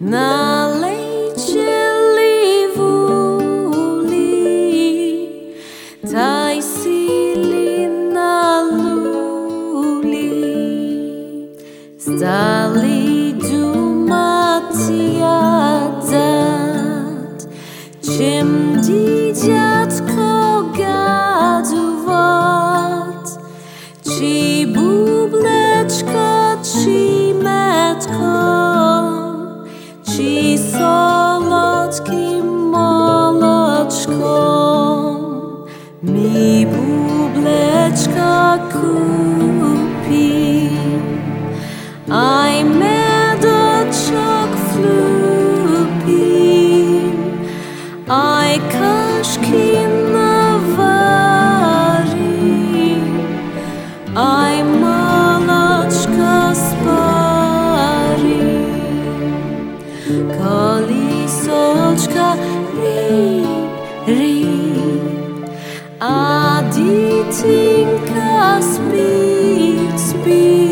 Nalejčeli vuli, taj sili na luli, zdali dumatia dat, čim dítятko gadovat, či bublečko, či metko, či solodkým moločkom, mi bublečka kúpi, aj medočok vlúpim, aj kašky navarim, aj moločka sparim. Колісочка ріп, а дитинка спить, спить.